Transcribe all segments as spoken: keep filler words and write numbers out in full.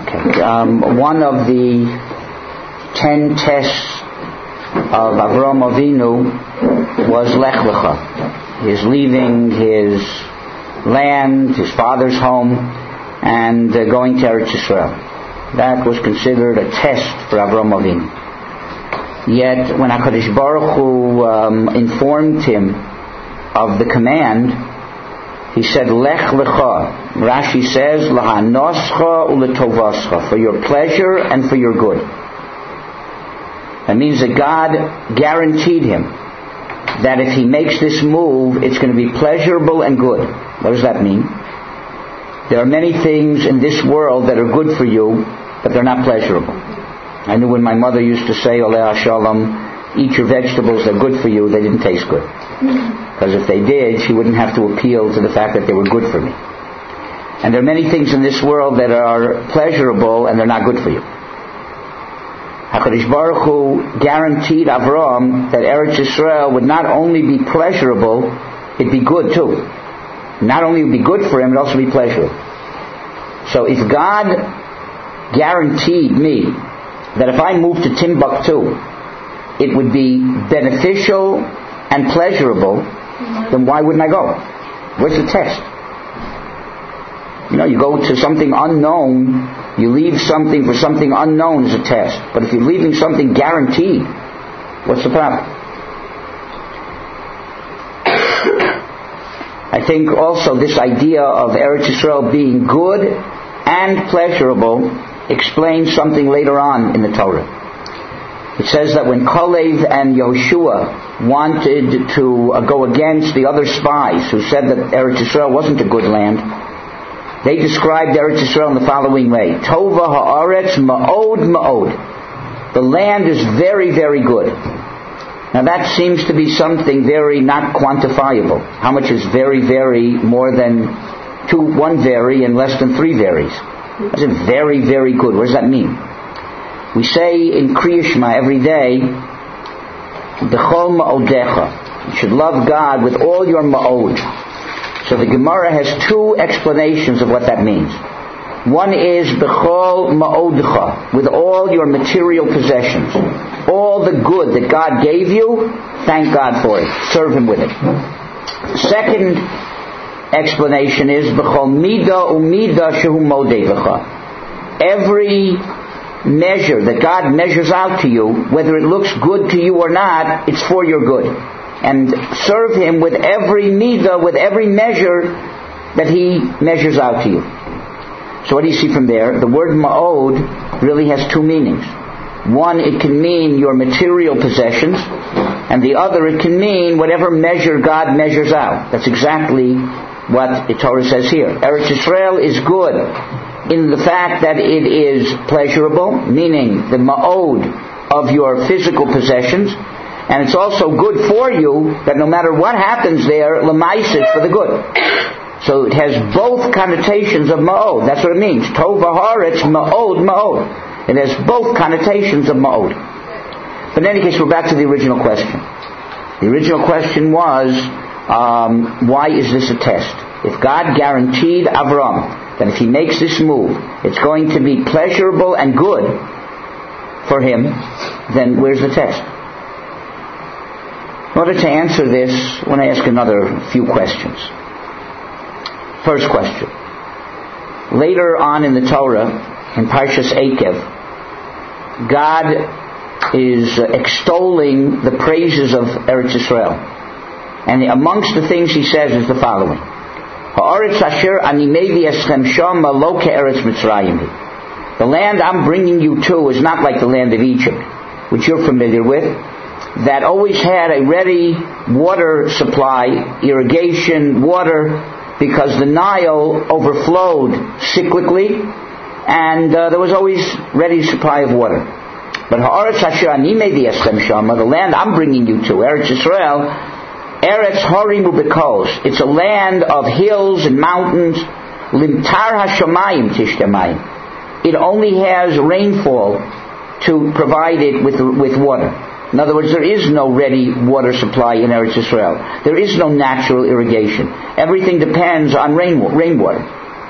Okay. Um, one of the ten tests of Avraham Avinu was Lech Lecha. His leaving his land, his father's home, and uh, going to Eretz Yisrael. That was considered a test for Avraham Avinu. Yet, when HaKadosh Baruch Hu um, informed him of the command, he said, Lech Lecha. Rashi says, Lahanoscha uletovascha, for your pleasure and for your good. That means that God guaranteed him that if he makes this move, it's going to be pleasurable and good. What does that mean? There are many things in this world that are good for you, but they're not pleasurable. I knew when my mother used to say, Oleh Shalom, eat your vegetables, they're good for you, they didn't taste good. Because if they did, she wouldn't have to appeal to the fact that they were good for me. And there are many things in this world that are pleasurable and they're not good for you. HaKadosh Baruch Hu guaranteed Avraham that Eretz Yisrael would not only be pleasurable, it'd be good too. Not only would it be good for him, it'd also be pleasurable. So if God guaranteed me that if I moved to Timbuktu, it would be beneficial and pleasurable, then why wouldn't I go? Where's the test? You know, you go to something unknown, you leave something for something unknown is a test. But if you're leaving something guaranteed, what's the problem? I think also this idea of Eretz Yisrael being good and pleasurable explains something later on in the Torah. It says that when Kalev and Yehoshua wanted to uh, go against the other spies who said that Eretz Yisrael wasn't a good land, they described Eretz Yisrael in the following way: Tova ha'aretz ma'od ma'od. The land is very, very good. Now that seems to be something very not quantifiable. How much is very, very more than two, one very and less than three varies? That's it, very, very good. What does that mean? We say in Kriya Shema every day, B'chol ma'odecha. You should love God with all your ma'od. So the Gemara has two explanations of what that means. One is B'chol ma'odcha, with all your material possessions. All the good that God gave you, thank God for it. Serve Him with it. Second explanation is B'chol midah u'midah shehu modeh b'cha. Every measure that God measures out to you, whether it looks good to you or not, it's for your good. And serve Him with every midah, with every measure that He measures out to you. So what do you see from there? The word ma'od really has two meanings. One, it can mean your material possessions, and the other, it can mean whatever measure God measures out. That's exactly what the Torah says here. Eretz Yisrael is good in the fact that it is pleasurable, meaning the ma'od of your physical possessions, and it's also good for you that no matter what happens there, l'maisa is for the good. So it has both connotations of ma'od. That's what it means. Tov ha'aretz ma'od ma'od. It has both connotations of ma'od. But in any case, we're back to the original question. The original question was, um, why is this a test? If God guaranteed Avram that if he makes this move, it's going to be pleasurable and good for him, then where's the test? In order to answer this, I want to ask another few questions. First question. Later on in the Torah, in Parshas Eikev, God is extolling the praises of Eretz Yisrael. And amongst the things He says is the following: Ha'aretz asher ani mevi eschem shama lo ke'eretz Mitzrayim. The land I'm bringing you to is not like the land of Egypt, which you're familiar with, that always had a ready water supply, irrigation, water, because the Nile overflowed cyclically, and uh, there was always ready supply of water. But ha'aretz asher ani mevi eschem shama, the land I'm bringing you to, Eretz Yisrael, Eretz harim u'bekos, it's a land of hills and mountains. Limtar hashamayim tishtamayim, it only has rainfall to provide it with with water. In other words, there is no ready water supply in Eretz Yisrael. There is no natural irrigation. Everything depends on rain, rainwater.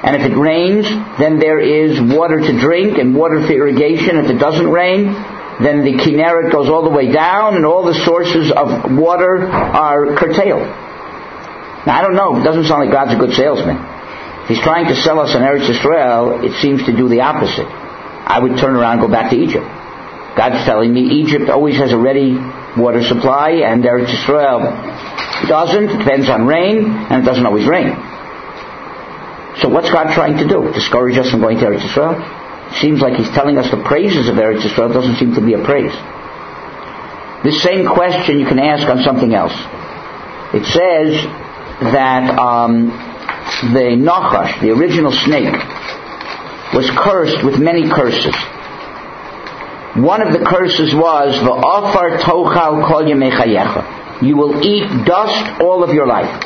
And if it rains, then there is water to drink and water for irrigation. If it doesn't rain, then the Kinneret goes all the way down and all the sources of water are curtailed. Now, I don't know. It doesn't sound like God's a good salesman. If He's trying to sell us an Eretz Yisrael, it seems to do the opposite. I would turn around and go back to Egypt. God's telling me Egypt always has a ready water supply, and Eretz Yisrael doesn't. It depends on rain, and it doesn't always rain. So what's God trying to do? Discourage us from going to Eretz Yisrael? It seems like He's telling us the praises of Eretz Yisrael. It doesn't seem to be a praise. This same question you can ask on something else. It says that um, the Nachash, the original snake, was cursed with many curses. One of the curses was, V'afar tochal kol yemei chayecha. You will eat dust all of your life.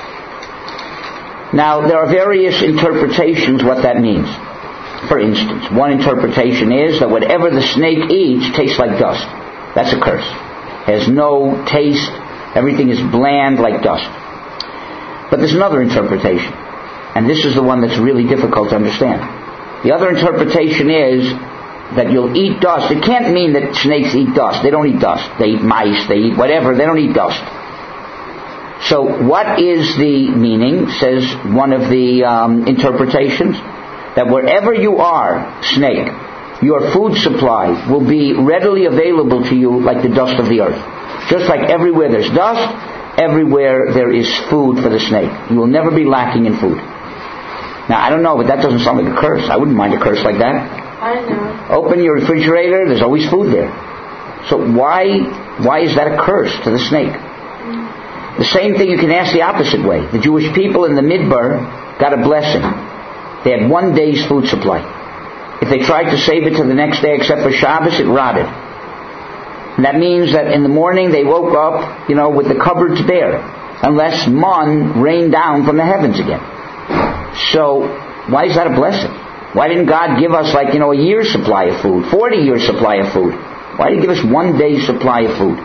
Now, there are various interpretations what that means. For instance, one interpretation is that whatever the snake eats tastes like dust. That's a curse. Has no taste. Everything is bland like dust. But there's another interpretation. And this is the one that's really difficult to understand. The other interpretation is that you'll eat dust. It can't mean that snakes eat dust. They don't eat dust. They eat mice. They eat whatever. They don't eat dust. So what is the meaning, says one of the um, interpretations, that wherever you are, snake, your food supply will be readily available to you like the dust of the earth. Just like everywhere there's dust, everywhere there is food for the snake. You will never be lacking in food. Now, I don't know, but that doesn't sound like a curse. I wouldn't mind a curse like that. I know. Open your refrigerator, there's always food there. So why why is that a curse to the snake? Mm. The same thing you can ask the opposite way. The Jewish people in the Midbar got a blessing. They had one day's food supply. If they tried to save it to the next day except for Shabbos, it rotted. And that means that in the morning they woke up, you know, with the cupboards bare, unless man rained down from the heavens again. So, why is that a blessing? Why didn't God give us, like, you know, a year's supply of food, forty years supply of food? Why did He give us one day's supply of food?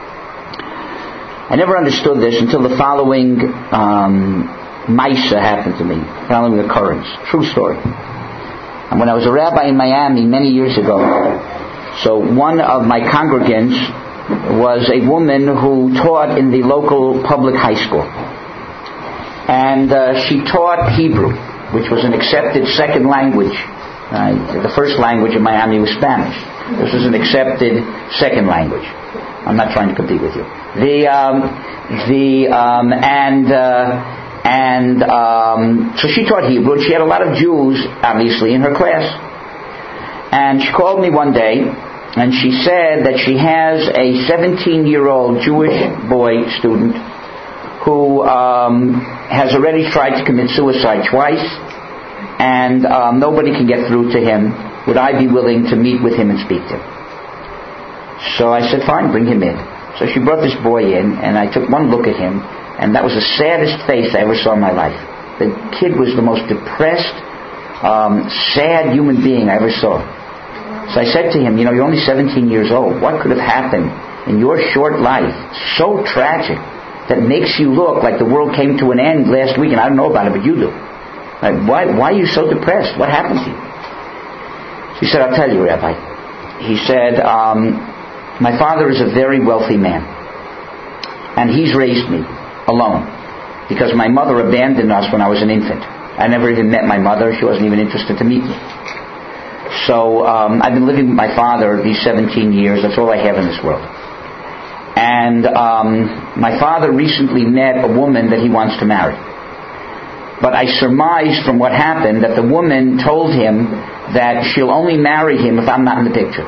I never understood this until the following um, Maisa happened to me, following occurrence. True story. And when I was a rabbi in Miami many years ago, so one of my congregants was a woman who taught in the local public high school. And uh, she taught Hebrew, which was an accepted second language. Uh, the first language in Miami was Spanish. This was an accepted second language. I'm not trying to compete with you. The um, the um, and uh, and um, so she taught Hebrew. And she had a lot of Jews, obviously, in her class. And she called me one day, and she said that she has a seventeen-year-old Jewish boy student who um, has already tried to commit suicide twice, and um, nobody can get through to him. Would I be willing to meet with him and speak to him? So I said, fine, bring him in. So she brought this boy in, and I took one look at him, and that was the saddest face I ever saw in my life. The kid was the most depressed, um, sad human being I ever saw. So I said to him, you know, you're only seventeen years old. What could have happened in your short life, so tragic, that makes you look like the world came to an end last week, and I don't know about it, but you do. Like, why, why are you so depressed? What happened to you? He said, I'll tell you, Rabbi. He said, um, my father is a very wealthy man, and he's raised me alone, because my mother abandoned us when I was an infant. I never even met my mother. She wasn't even interested to meet me. So um, I've been living with my father these seventeen years. That's all I have in this world. And um, my father recently met a woman that he wants to marry. But I surmised from what happened that the woman told him that she'll only marry him if I'm not in the picture.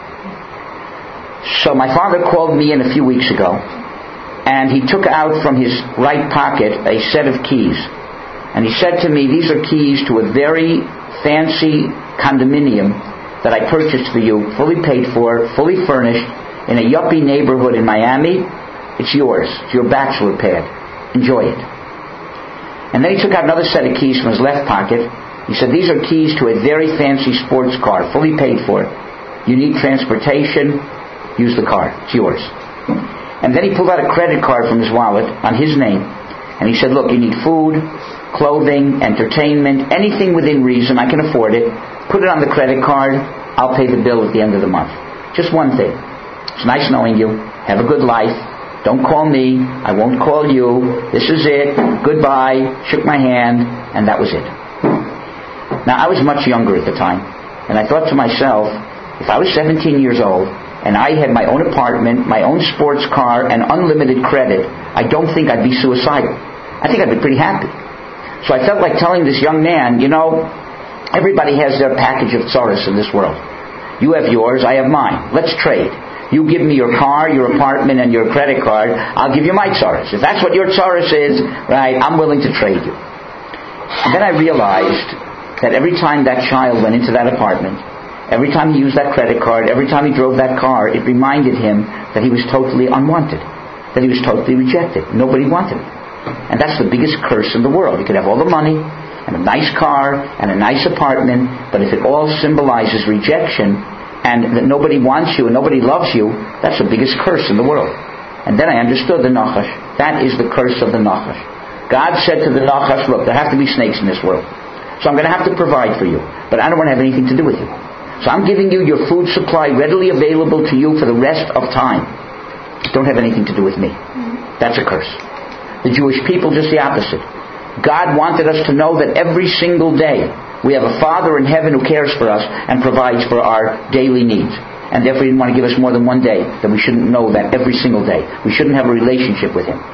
So my father called me in a few weeks ago, and he took out from his right pocket a set of keys. And he said to me, these are keys to a very fancy condominium that I purchased for you, fully paid for, fully furnished, in a yuppie neighborhood in Miami. It's yours. It's your bachelor pad. Enjoy it. And then he took out another set of keys from his left pocket. He said, these are keys to a very fancy sports car, fully paid for. You need transportation, use the car. It's yours. And then he pulled out a credit card from his wallet on his name. And he said, look, you need food, clothing, entertainment, anything within reason. I can afford it. Put it on the credit card. I'll pay the bill at the end of the month. Just one thing. It's nice knowing you. Have a good life. Don't call me. I won't call you. This is it. Goodbye. Shook my hand. And that was it. Now, I was much younger at the time. And I thought to myself, if I was seventeen years old and I had my own apartment, my own sports car, and unlimited credit, I don't think I'd be suicidal. I think I'd be pretty happy. So I felt like telling this young man, you know, everybody has their package of tzaras in this world. You have yours, I have mine. Let's trade. You give me your car, your apartment, and your credit card. I'll give you my tzaras. If that's what your tzaras is, right, I'm willing to trade you. And then I realized that every time that child went into that apartment, every time he used that credit card, every time he drove that car, it reminded him that he was totally unwanted, that he was totally rejected. Nobody wanted him. And that's the biggest curse in the world. You could have all the money and a nice car and a nice apartment, but if it all symbolizes rejection and that nobody wants you and nobody loves you, that's the biggest curse in the world. And then I understood the Nachash. That is the curse of the Nachash. God said to the Nachash, look, there have to be snakes in this world. So I'm going to have to provide for you, but I don't want to have anything to do with you. So I'm giving you your food supply readily available to you for the rest of time. Don't have anything to do with me. That's a curse. The Jewish people, just the opposite. God wanted us to know that every single day we have a Father in heaven who cares for us and provides for our daily needs. And therefore He didn't want to give us more than one day, that we shouldn't know that every single day. We shouldn't have a relationship with Him.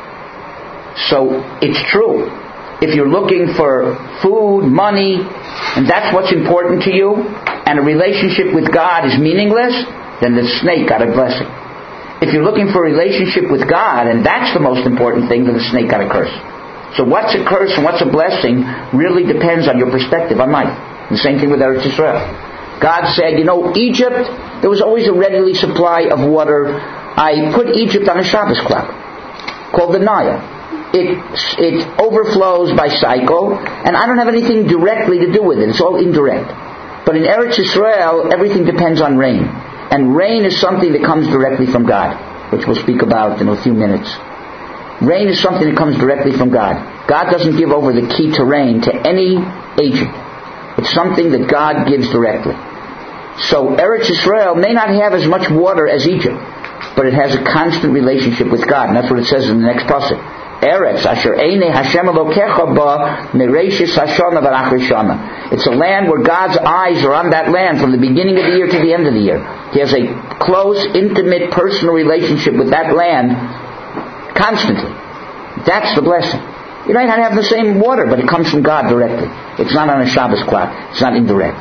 So it's true. If you're looking for food, money, and that's what's important to you, and a relationship with God is meaningless, then the snake got a blessing. If you're looking for a relationship with God, and that's the most important thing, then the snake got a curse. So what's a curse and what's a blessing really depends on your perspective on life. The same thing with Eretz Yisrael. God said, you know, Egypt, there was always a readily supply of water. I put Egypt on a Shabbos clock called the Nile. It it overflows by cycle, and I don't have anything directly to do with it. It's all indirect. But in Eretz Yisrael, everything depends on rain. And rain is something that comes directly from God, which we'll speak about in a few minutes. Rain is something that comes directly from God. God doesn't give over the key to rain to any agent. It's something that God gives directly. So Eretz Yisrael may not have as much water as Egypt, but it has a constant relationship with God. And that's what it says in the next pasuk. Eretz asher einei Hashem Elokecha ba mereishis hashana v'achri shana. It's a land where God's eyes are on that land from the beginning of the year to the end of the year. He has a close, intimate, personal relationship with that land constantly. That's the blessing. You might not have the same water, but it comes from God directly. It's not on a Shabbos clock. It's not indirect.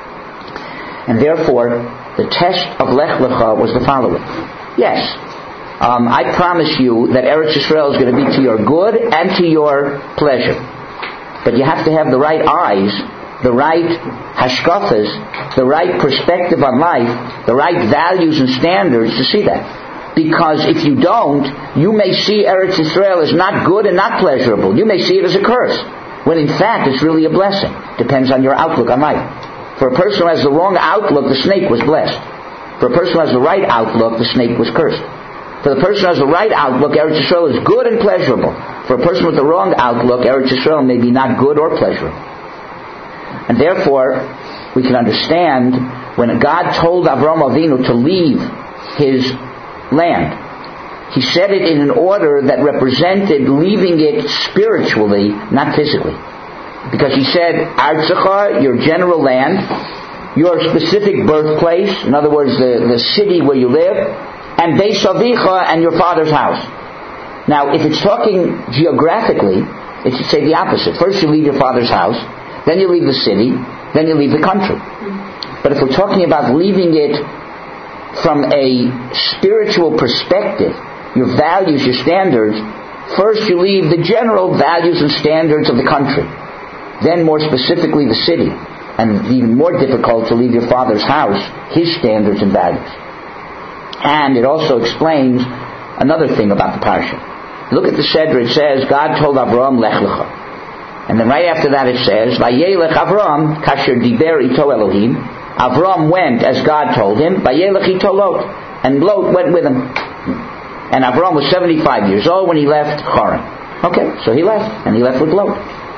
And therefore, the test of Lech Lecha was the following. Yes, Um, I promise you that Eretz Yisrael is going to be to your good and to your pleasure. But you have to have the right eyes, the right hashkafas, the right perspective on life, the right values and standards to see that. Because if you don't, you may see Eretz Yisrael as not good and not pleasurable. You may see it as a curse, when in fact it's really a blessing. Depends on your outlook on life. For a person who has the wrong outlook, the snake was blessed. For a person who has the right outlook, the snake was cursed. For the person who has the right outlook, Eretz Yisrael is good and pleasurable. For a person with the wrong outlook, Eretz Yisrael may be not good or pleasurable. And therefore, we can understand when God told Avraham Avinu to leave his land, He said it in an order that represented leaving it spiritually, not physically. Because He said, Artzecha, your general land, your specific birthplace, in other words, the, the city where you live, and Beis Avicha, and your father's house. Now, if it's talking geographically, it should say the opposite. First you leave your father's house, then you leave the city, then you leave the country. But if we're talking about leaving it from a spiritual perspective, your values, your standards, first you leave the general values and standards of the country. Then more specifically the city. And even more difficult to leave your father's house, his standards and values. And it also explains another thing about the parsha. Look at the Seder. It says, God told Avraham, Lech Lecha. And then right after that it says, Vayelech Avraham, kasher diber ito Elohim. Avraham went as God told him, Vayelech ito Lot. And Lot went with him. And Avraham was seventy-five years old when he left Haran. Okay, so he left. And he left with Lot.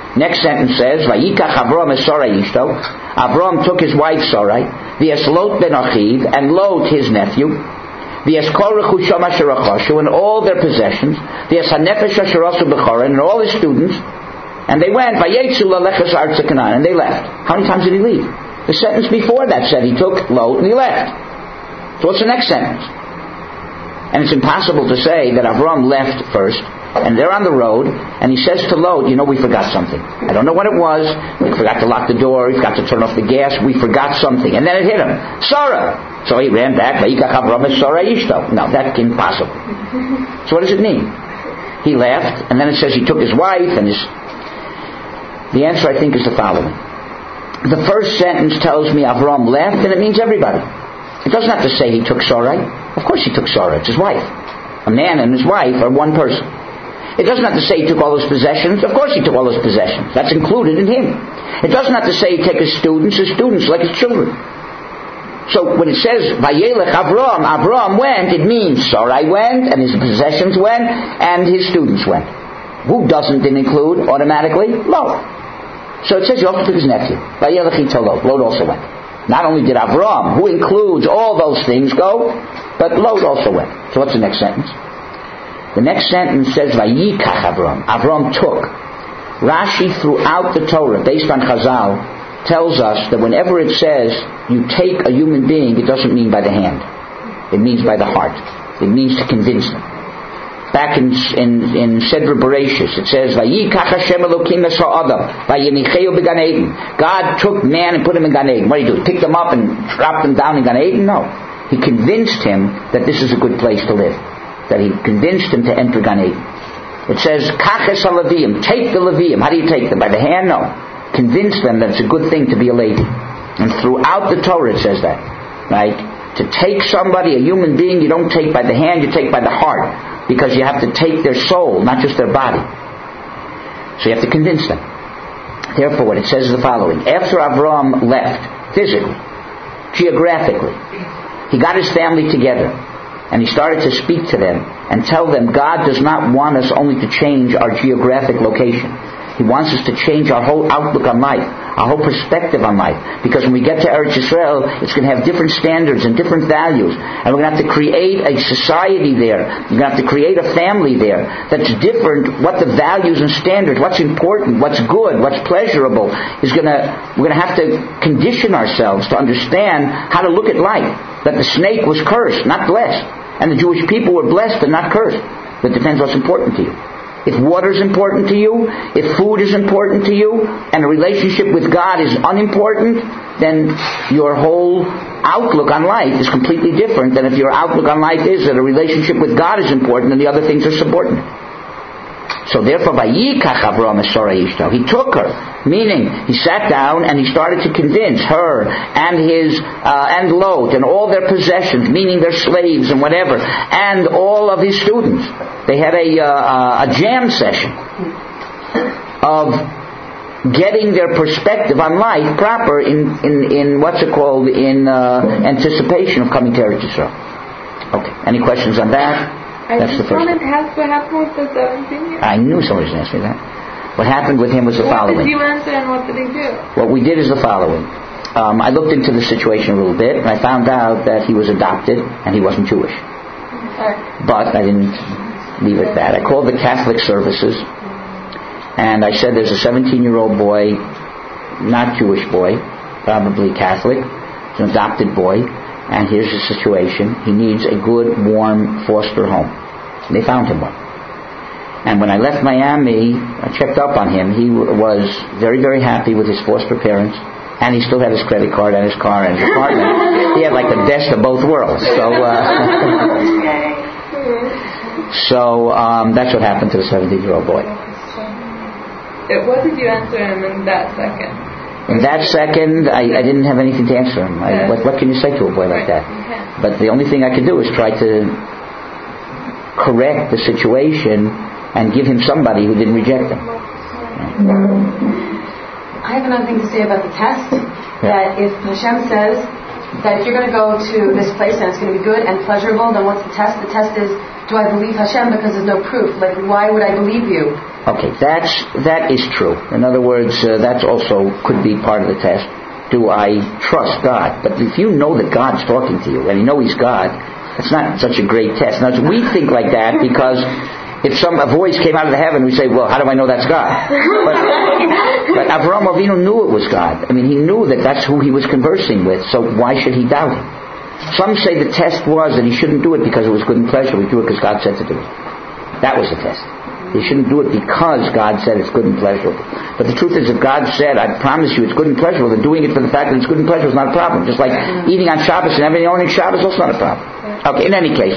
Next sentence says, Vayikach Avram es Sarai ishto. Avram took his wife Sarai, v'es Lot ben Achiv, and Lot his nephew, v'es kol rechusham asher achashu, and all their possessions, v'es hanefesh asher asu b'choran, and all his students, and they went, Vayetzu lalechas artza Canaan, and they left. How many times did he leave? The sentence before that said he took Lot and he left. So what's the next sentence? And it's impossible to say that Avram left first, and they're on the road, and he says to Lot, you know, we forgot something. I don't know what it was. We forgot to lock the door. We forgot to turn off the gas. We forgot something. And then it hit him. Sarah. So he ran back. No, that's impossible. So what does it mean? He left, and then it says he took his wife, and his... The answer, I think, is the following. The first sentence tells me Avram left, and it means everybody. It doesn't have to say he took Sarai. Of course he took Sarah. It's his wife. A man and his wife are one person. It doesn't have to say he took all his possessions. Of course he took all his possessions. That's included in him. It doesn't have to say he took his students, his students, like his children. So when it says, Vayelech Avram, Avram went, it means Sarai went, and his possessions went, and his students went. Who doesn't it include automatically? Lot. So it says he also took his nephew. Vayelech ito Lot. Lot also went. Not only did Avram, who includes all those things, go, but Lot also went. So what's the next sentence? The next sentence says, Vayikach Avram. Avram took. Rashi throughout the Torah, based on Chazal, tells us that whenever it says you take a human being, it doesn't mean by the hand. It means by the heart. It means to convince them. Back in in, in Sedra Bereshis, it says, Vayikach Hashem Elokim es ha'adam, vayinicheu b'Gan Eden. God took man and put him in Gan Eden. What did he do? Pick them up and drop them down in Gan Eden? No. He convinced him that this is a good place to live. That he convinced him to enter Gan Eden. It says, Kaches ha-Leviim, take the Leviim. How do you take them? By the hand? No. Convince them that it's a good thing to be a Levi. And throughout the Torah it says that. Right? To take somebody, a human being, you don't take by the hand, you take by the heart. Because you have to take their soul, not just their body. So you have to convince them. Therefore, what it says is the following. After Avram left, physically, geographically, he got his family together, and he started to speak to them and tell them God does not want us only to change our geographic location. He wants us to change our whole outlook on life, our whole perspective on life. Because when we get to Eretz Yisrael, it's going to have different standards and different values. And we're going to have to create a society there. We're going to have to create a family there that's different. What the values and standards, what's important, what's good, what's pleasurable, is going to, we're going to have to condition ourselves to understand how to look at life. That the snake was cursed, not blessed. And the Jewish people were blessed and not cursed. That depends what's important to you. If water is important to you, if food is important to you, and a relationship with God is unimportant, then your whole outlook on life is completely different than if your outlook on life is that a relationship with God is important and the other things are subordinate. So therefore, Vayikach Avram es Sarai ishto. He took her, meaning he sat down and he started to convince her and his uh, and Lot and all their possessions, meaning their slaves and whatever, and all of his students. They had a uh, a jam session of getting their perspective on life proper in in, in what's it called in uh, anticipation of coming to Eretz Yisrael. Okay. Any questions on that? I That's just the first wanted to ask what happened with the seventeen years. I knew somebody was going to ask me that. What happened with him was the what following. What did you answer and what did he do? What we did is the following. Um, I looked into the situation a little bit and I found out that he was adopted and he wasn't Jewish. Okay. But I didn't leave it at that. I called the Catholic services and I said there's a seventeen-year-old boy, not Jewish boy, probably Catholic, it's an adopted boy, and here's the situation. He needs a good, warm foster home. And they found him one. And when I left Miami, I checked up on him. He w- was very, very happy with his foster parents. And he still had his credit card and his car and his apartment. He had like the best of both worlds. So, uh, so um, that's what happened to the seventeen-year-old boy. What did you answer him in that second? In that second, I, I didn't have anything to answer him. I, what, what can you say to a boy like that? But the only thing I could do is try to correct the situation and give him somebody who didn't reject him. I have another thing to say about the test. That if Hashem says that if you're going to go to this place and it's going to be good and pleasurable, then what's the test? The test is, do I believe Hashem because there's no proof? Like, why would I believe you Okay, that's, that is true. In other words, uh, that's also could be part of the test. Do I trust God? But if you know that God's talking to you, and you know He's God, it's not such a great test. Now, we think like that because if some a voice came out of the heaven, we say, well, how do I know that's God? But, but Avraham Avinu knew it was God. I mean, he knew that that's who he was conversing with, so why should he doubt it? Some say the test was that he shouldn't do it because it was good and pleasurable. He do it because God said to do it. That was the test. He shouldn't do it because God said it's good and pleasurable. But the truth is, if God said, I promise you it's good and pleasurable, then doing it for the fact that it's good and pleasurable is not a problem. Just like eating on Shabbos and everything on Shabbos is also not a problem. Okay, in any case,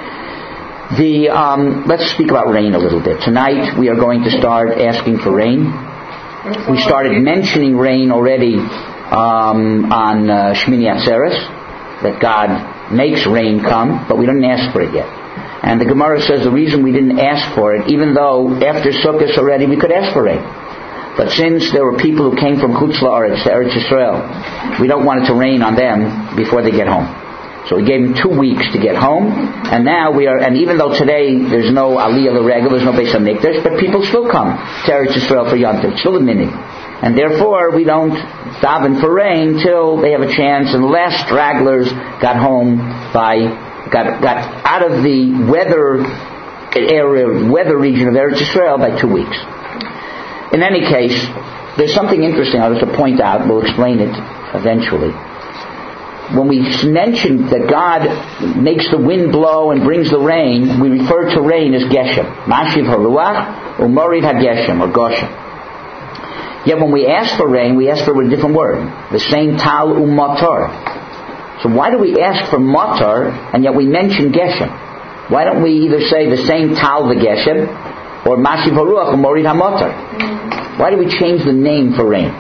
the um, let's speak about rain a little bit. Tonight we are going to start asking for rain. We started mentioning rain already um, on uh, Shmini Atzeres, that God makes rain come, but we didn't ask for it yet. And the Gemara says the reason we didn't ask for it, even though after Sukkot already we could ask for rain. But since there were people who came from Chutz La'aretz to Eretz Yisrael, we don't want it to rain on them before they get home. So we gave them two weeks to get home, and now we are, and even though today there's no Aliyah L'Regel, there's no Beis HaMikdash, but people still come to Eretz Yisrael for Yom Tov, still a minute. And therefore we don't daven for rain till they have a chance, and the last stragglers got home by Got, got out of the weather area, weather region of Eretz Yisrael by two weeks. In any case, there's something interesting I'll just point out. We'll explain it eventually. When we mention that God makes the wind blow and brings the rain, we refer to rain as Geshem. Mashiv haruach u'morid hageshem, or Goshem. Yet when we ask for rain, we ask for a different word. The same tal u'matar. So why do we ask for matar and yet we mention Geshem? Why don't we either say the same tal v'Geshem or Mashiv haruach u'morid hamatar? Why do we change the name for rain?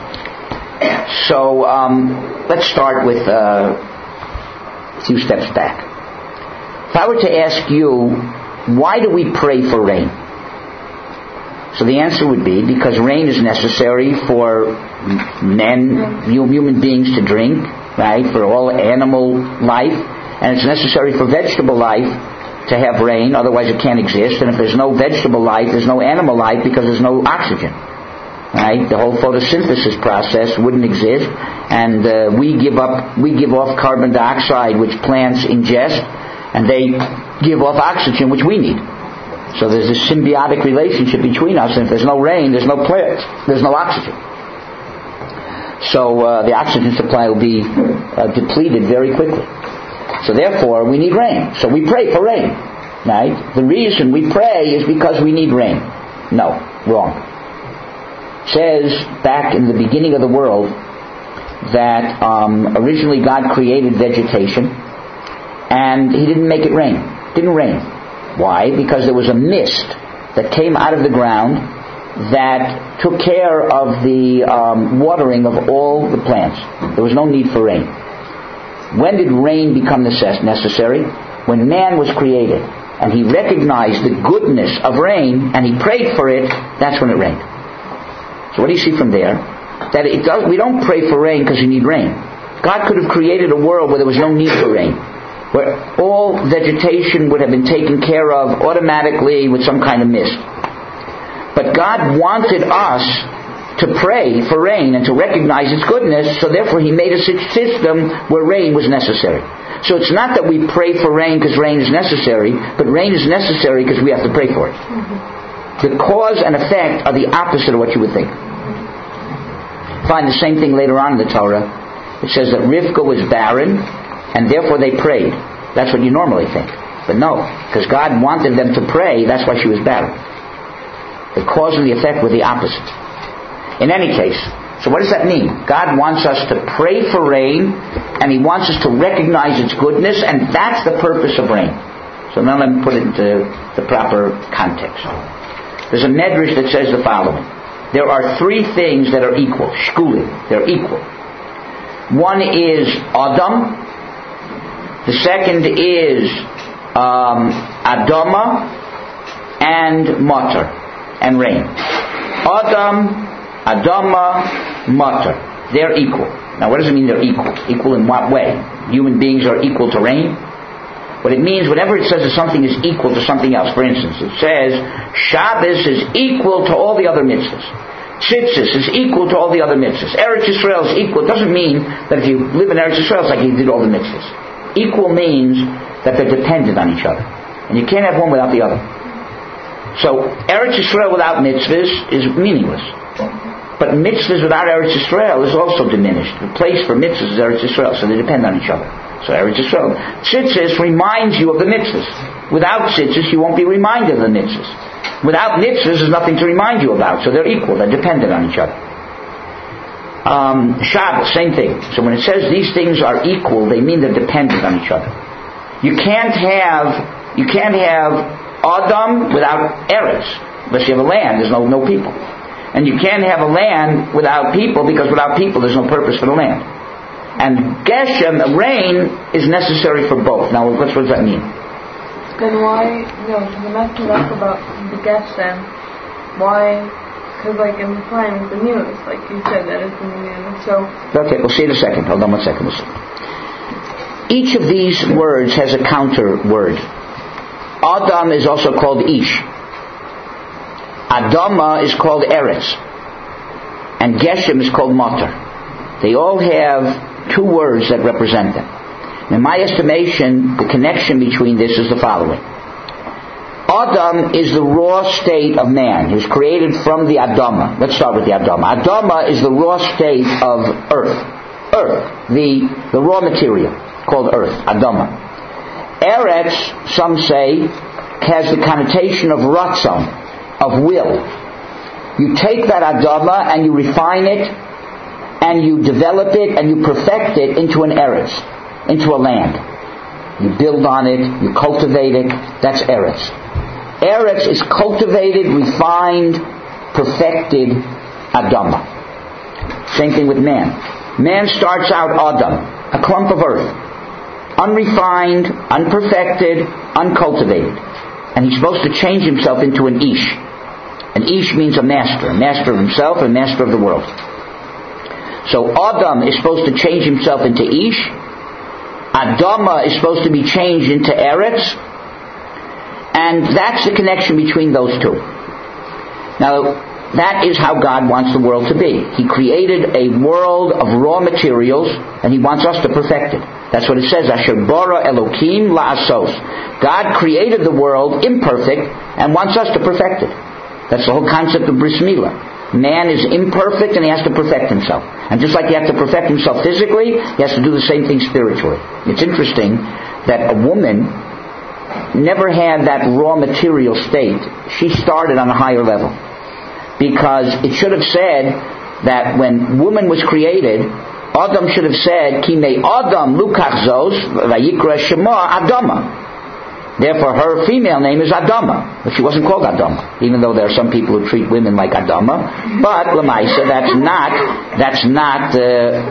So um, let's start with uh, a few steps back. If I were to ask you, why do we pray for rain? So the answer would be because rain is necessary for men, human beings to drink, right, for all animal life, and it's necessary for vegetable life to have rain, otherwise it can't exist. And if there's no vegetable life, there's no animal life because there's no oxygen, right? The whole photosynthesis process wouldn't exist, and uh, we give up, we give off carbon dioxide, which plants ingest, and they give off oxygen, which we need. So there's this symbiotic relationship between us, and if there's no rain, there's no plants, there's no oxygen. So uh, the oxygen supply will be uh, depleted very quickly. So therefore, we need rain. So we pray for rain, right? The reason we pray is because we need rain. No, wrong. It says back in the beginning of the world that um, originally God created vegetation, and He didn't make it rain. It didn't rain. Why? Because there was a mist that came out of the ground that took care of the um, watering of all the plants. There was no need for rain. When did rain become necess- necessary? When man was created and he recognized the goodness of rain and he prayed for it, that's when it rained. So what do you see from there? That it does, we don't pray for rain because you need rain. God could have created a world where there was no need for rain, where all vegetation would have been taken care of automatically with some kind of mist. But God wanted us to pray for rain and to recognize its goodness, so therefore He made a system where rain was necessary. So it's not that we pray for rain because rain is necessary, but rain is necessary because we have to pray for it. Mm-hmm. The cause and effect are the opposite of what you would think. Find the same thing later on in the Torah. It says that Rivka was barren, and therefore they prayed. That's what you normally think. But no, because God wanted them to pray, that's why she was barren. The cause and the effect were the opposite. In any case, so what does that mean? God wants us to pray for rain, and He wants us to recognize its goodness, and that's the purpose of rain. So now let me put it into the proper context. There's a medrash that says the following. There are three things that are equal. Shkulim. They're equal. One is Adam. The second is um, Adama and Matar, and rain. Adam, Adama, Matar. They're equal. Now what does it mean they're equal? Equal in what way? Human beings are equal to rain? What it means, whenever it says that something is equal to something else, for instance, it says Shabbos is equal to all the other mitzvahs. Tzitzis is equal to all the other mitzvahs. Eretz Yisrael is equal. It doesn't mean that if you live in Eretz Yisrael, it's like you did all the mitzvahs. Equal means that they're dependent on each other. And you can't have one without the other. So, Eretz Yisrael without mitzvahs is meaningless. But mitzvahs without Eretz Yisrael is also diminished. The place for mitzvahs is Eretz Yisrael, so they depend on each other. So Eretz Yisrael. Tzitzis reminds you of the mitzvahs. Without tzitzis, you won't be reminded of the mitzvahs. Without mitzvahs, there's nothing to remind you about. So they're equal. They're dependent on each other. Um, Shabbos, same thing. So when it says these things are equal, they mean they're dependent on each other. You can't have you can't have Adam without Eretz. Unless you have a land, there's no no people. And you can't have a land without people, because without people there's no purpose for the land. And Geshem, rain, is necessary for both. Now, what does that mean? Then why, no, the messing up about the Geshem, why, because like in the time it's the news, like you said, that is the news, so... Okay, we'll see in a second. Hold on one second. We'll see. Each of these words has a counter word. Adam is also called Ish. Adama is called Eretz. And Geshem is called Matar. They all have two words that represent them. In my estimation, the connection between this is the following. Adam is the raw state of man. He was created from the Adama. Let's start with the Adama. Adama is the raw state of earth. Earth. The, the raw material called earth. Adama. Eretz, some say, has the connotation of ratzon, of will. You take that Adama and you refine it, and you develop it, and you perfect it into an Eretz, into a land. You build on it, you cultivate it. That's Eretz. Eretz is cultivated, refined, perfected Adama. Same thing with man. Man starts out Adam, a clump of earth, unrefined, unperfected, uncultivated. And he's supposed to change himself into an Ish. An Ish means a master, a master of himself, a master of the world. So Adam is supposed to change himself into Ish. Adama is supposed to be changed into Eretz. And that's the connection between those two. Now, that is how God wants the world to be. He created a world of raw materials, and He wants us to perfect it. That's what it says, Asher bara Elokim la'asos. God created the world imperfect and wants us to perfect it. That's the whole concept of bris milah. Man is imperfect and he has to perfect himself. And just like he has to perfect himself physically, he has to do the same thing spiritually. It's interesting that a woman never had that raw material state. She started on a higher level. Because it should have said that when woman was created, Adam should have said, Ki me Adam lukach zos vayikra shema Adama. Therefore, her female name is Adama. But she wasn't called Adama, even though there are some people who treat women like Adama. But, Lamaisa, that's not, that's not, uh,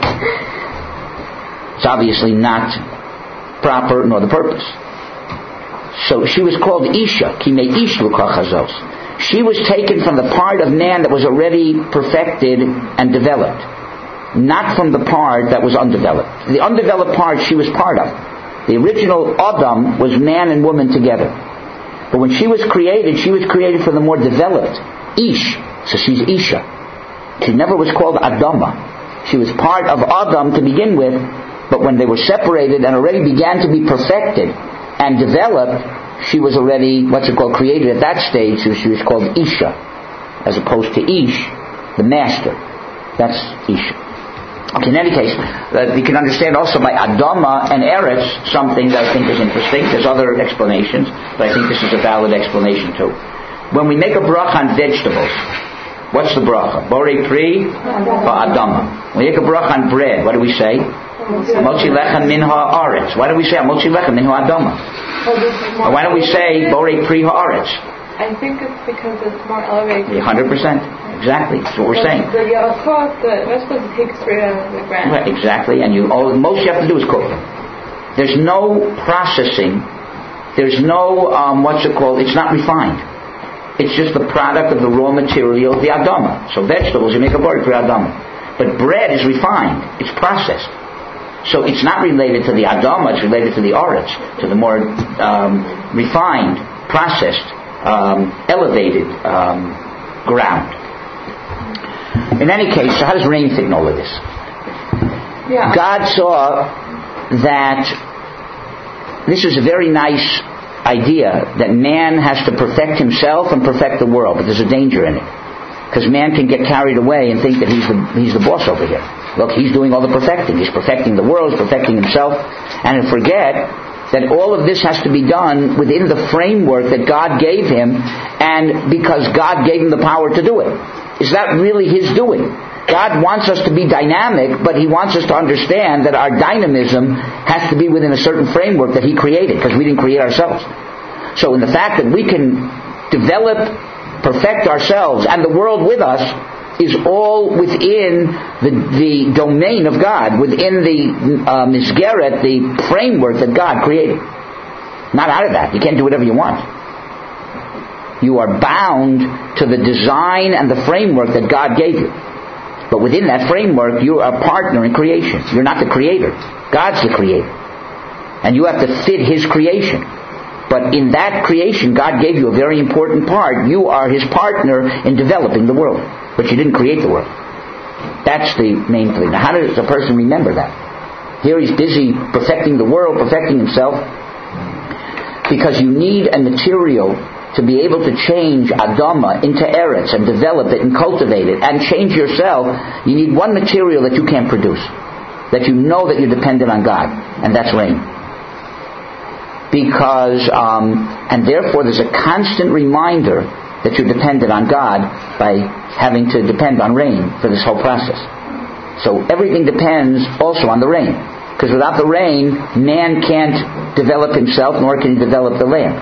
it's obviously not proper nor the purpose. So she was called Isha, Ki me Ish lukach hazos. She was taken from the part of man that was already perfected and developed, not from the part that was undeveloped. The undeveloped part she was part of. The original Adam was man and woman together. But when she was created, she was created for the more developed Ish. So she's Isha. She never was called Adama. She was part of Adam to begin with, but when they were separated and already began to be perfected and developed, she was already, what's it called, created at that stage, so she was called Isha, as opposed to Ish, the master. That's Isha. Okay, in any case, uh, we can understand also by Adama and Eretz something that I think is interesting. There's other explanations, but I think this is a valid explanation too. When we make a bracha on vegetables, what's the bracha? Borei pri Adama. When we make a bracha on bread, what do we say? Mochi lechem min ha'aretz. Why do we say Mochi lechem min ha'adama? Or why don't we say Borei pri ha'aretz? I think it's because it's more elevated. one hundred percent. Exactly. That's what we're but saying. The Yaakov, the vegetable takes straight out of the ground. Right, exactly. And you, all most you have to do is cook them. There's no processing. There's no, um, what's it called? It's not refined. It's just the product of the raw material of the Adama. So vegetables, you make a Borei pri Adama. But bread is refined. It's processed. So it's not related to the Adama, it's related to the Oretz, to the more um, refined, processed, um, elevated um, ground. In any case, so how does rain fit in all of this? Yeah. God saw that this is a very nice idea, that man has to perfect himself and perfect the world, but there's a danger in it. Because man can get carried away and think that he's the, he's the boss over here. Look, he's doing all the perfecting. He's perfecting the world, he's perfecting himself, and forget that all of this has to be done within the framework that God gave him, and because God gave him the power to do it. Is that really his doing? God wants us to be dynamic, but He wants us to understand that our dynamism has to be within a certain framework that He created, because we didn't create ourselves. So in the fact that we can develop, perfect ourselves, and the world with us is all within the, the domain of God, within the uh, misgeret, the framework that God created. Not out of that. You can't do whatever you want. You are bound to the design and the framework that God gave you. But within that framework, you are a partner in creation. You're not the creator. God's the creator. And you have to fit His creation. But in that creation, God gave you a very important part. You are His partner in developing the world. But you didn't create the world. That's the main thing. Now, how does a person remember that? Here he's busy perfecting the world, perfecting himself. Because you need a material to be able to change Adama into Eretz and develop it and cultivate it and change yourself. You need one material that you can't produce, that you know that you're dependent on God, and that's rain. Because, um, and therefore there's a constant reminder that you're dependent on God by having to depend on rain for this whole process. So everything depends also on the rain. Because without the rain, man can't develop himself, nor can he develop the land.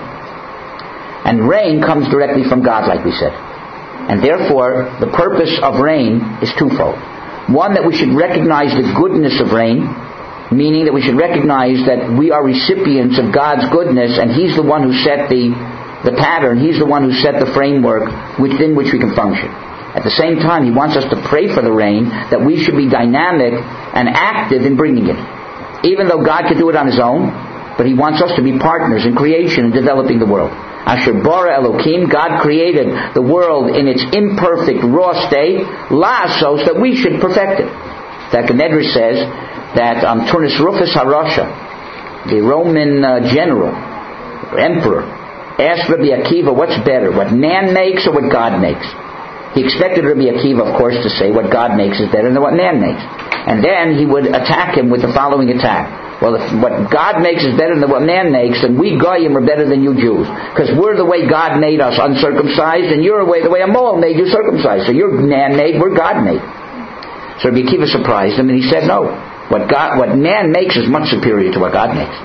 And rain comes directly from God, like we said. And therefore, the purpose of rain is twofold. One, that we should recognize the goodness of rain, meaning that we should recognize that we are recipients of God's goodness, and He's the one who set the, the pattern, He's the one who set the framework within which we can function. At the same time, He wants us to pray for the rain, that we should be dynamic and active in bringing it. Even though God could do it on His own, but He wants us to be partners in creation and developing the world. Asher bara Elokim, God created the world in its imperfect, raw state, la'asos, that we should perfect it. The Medrash says that um, Turnus Rufus HaRasha, the Roman uh, general, or emperor, asked Rabbi Akiva, what's better, what man makes or what God makes? He expected Rabbi Akiva, of course, to say what God makes is better than what man makes. And then he would attack him with the following attack. Well, if what God makes is better than what man makes, then we Goyim are better than you Jews. Because we're the way God made us uncircumcised, and you're the way, the way a Moel made you circumcised. So you're man-made, we're God-made. So Rabbi Akiva surprised him, and he said, no. What God, what man makes is much superior to what God makes.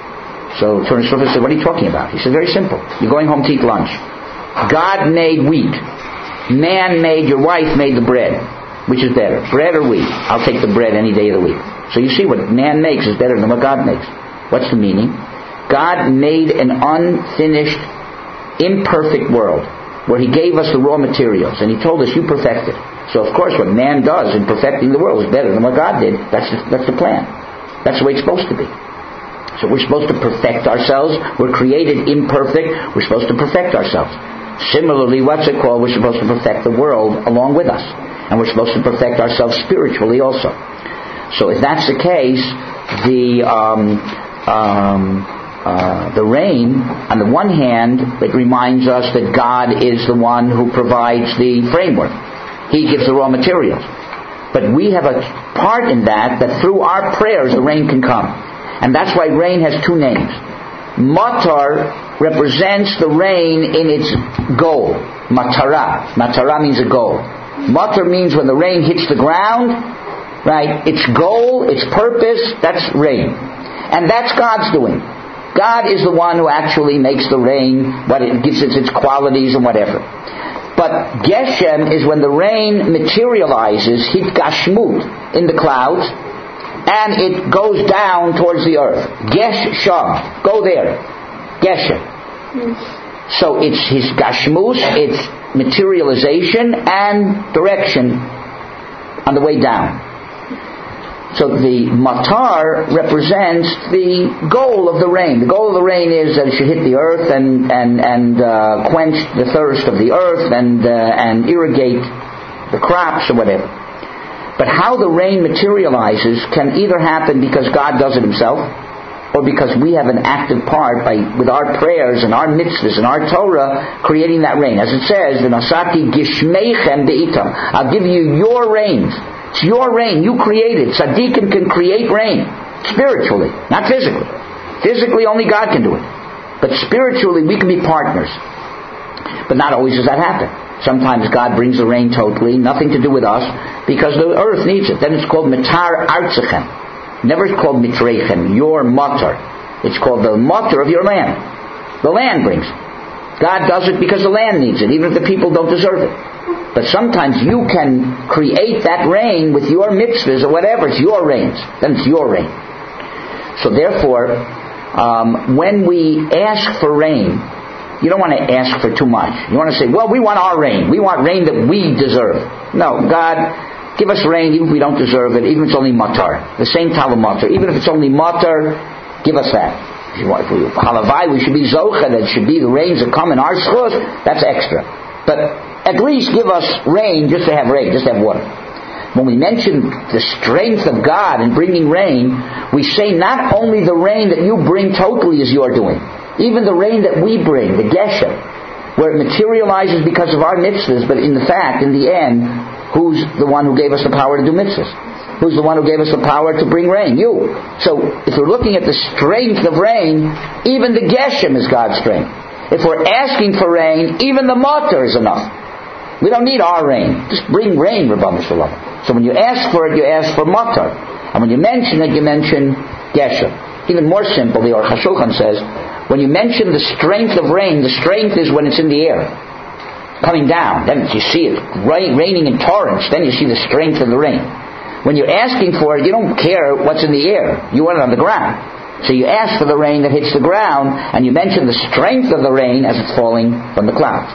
So Turnus Rufus said, what are you talking about? He said, very simple. You're going home to eat lunch. God made wheat. Man made, your wife made the bread. Which is better, bread or wheat? I'll take the bread any day of the week. So you see, what man makes is better than what God makes. What's the meaning? God made an unfinished, imperfect world where He gave us the raw materials, and He told us, you perfect it. So of course what man does in perfecting the world is better than what God did. That's the, that's the plan. That's the way it's supposed to be. So we're supposed to perfect ourselves. We're created imperfect. We're supposed to perfect ourselves. Similarly, what's it called? We're supposed to perfect the world along with us. And we're supposed to perfect ourselves spiritually also. So if that's the case, the um, um, uh, the rain, on the one hand, it reminds us that God is the one who provides the framework. He gives the raw materials. But we have a part in that, that through our prayers the rain can come. And that's why rain has two names. Matar represents the rain in its goal. Matara. Matara means a goal. Matar means when the rain hits the ground, right? Its goal, its purpose, that's rain. And that's God's doing. God is the one who actually makes the rain, what it gives it its qualities and whatever. But Geshem is when the rain materializes, hit Gashmut, in the clouds, and it goes down towards the earth. Gesh Sham, go there. Geshem. Yes. So it's his Gashmus, it's materialization and direction on the way down. So the matar represents the goal of the rain. The goal of the rain is that it should hit the earth and and and uh, quench the thirst of the earth and uh, and irrigate the crops or whatever. But how the rain materializes can either happen because God does it Himself, or because we have an active part by with our prayers and our mitzvahs and our Torah creating that rain. As it says, "V'nasati gishmeichem be'itam." I'll give you your rains. It's your rain. You created. Tzaddikim can create rain. Spiritually, not physically. Physically, only God can do it. But spiritually, we can be partners. But not always does that happen. Sometimes God brings the rain totally, nothing to do with us, because the earth needs it. Then it's called Matar Artzechem. Never called Mitreichem, your matar. It's called the matar of your land. The land brings it. God does it because the land needs it, even if the people don't deserve it. But sometimes you can create that rain with your mitzvahs or whatever. It's your rains. Then it's your rain. So therefore, um, when we ask for rain, you don't want to ask for too much. You want to say, well, we want our rain. We want rain that we deserve. No, God, give us rain even if we don't deserve it, even if it's only matar. The same type of matar. Even if it's only matar, give us that. If you want, if we, halavai, we should be zocha, that should be the rains that come in our schus, that's extra. But at least give us rain just to have rain, just to have water. When we mention the strength of God in bringing rain, we say not only the rain that you bring totally is your doing, even the rain that we bring, the geshem, where it materializes because of our mitzvahs, but in the fact, in the end, who's the one who gave us the power to do mitzvahs? Who's the one who gave us the power to bring rain? You. So, if we're looking at the strength of rain, even the geshem is God's strength. If we're asking for rain, even the matar is enough. We don't need our rain. Just bring rain, Rabbanu Shalom. So when you ask for it, you ask for matar. And when you mention it, you mention geshem. Even more simple, the Aruch HaShulchan says, when you mention the strength of rain, the strength is when it's in the air, coming down. Then you see it rain, raining in torrents. Then you see the strength of the rain. When you're asking for it, you don't care what's in the air. You want it on the ground. So you ask for the rain that hits the ground, and you mention the strength of the rain as it's falling from the clouds.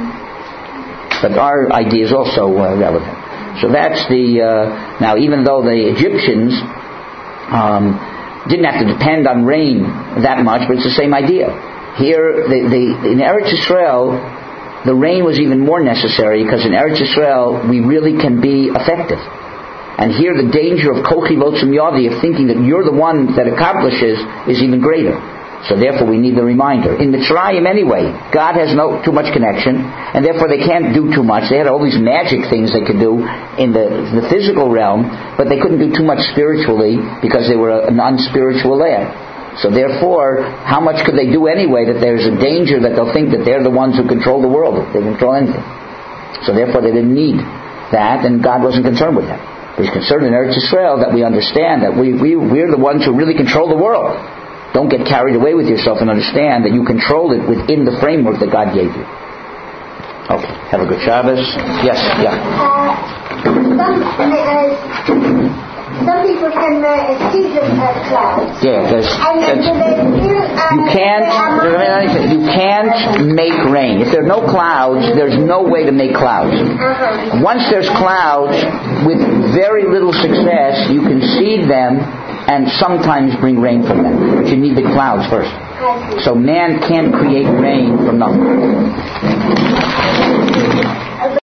But our idea is also uh, relevant. So that's the... Uh, now, even though the Egyptians um, didn't have to depend on rain that much, but it's the same idea. Here, the, the, in Eretz Yisrael, the rain was even more necessary, because in Eretz Yisrael, we really can be effective. And here the danger of kochi votzim yadi, of thinking that you're the one that accomplishes, is even greater. So therefore we need the reminder. In Mitzrayim anyway, God has no too much connection, and therefore they can't do too much. They had all these magic things they could do in the, the physical realm, but they couldn't do too much spiritually because they were an unspiritual land. So therefore, how much could they do anyway that there's a danger that they'll think that they're the ones who control the world, if they control anything. So therefore they didn't need that, and God wasn't concerned with that. But He's concerned in Eretz Yisrael that we understand that we, we, we're the ones who really control the world. Don't get carried away with yourself and understand that you control it within the framework that God gave you. Okay, have a good Shabbos. Yes, yeah. Uh, some, uh, some people can uh, see the uh, clouds. Yeah, there's, And then there's, they feel, uh, you can't, you can't make rain. If there are no clouds, there's no way to make clouds. Uh-huh. Once there's clouds, with very little success, you can seed them and sometimes bring rain from them. But you need the clouds first. So man can't create rain from nothing.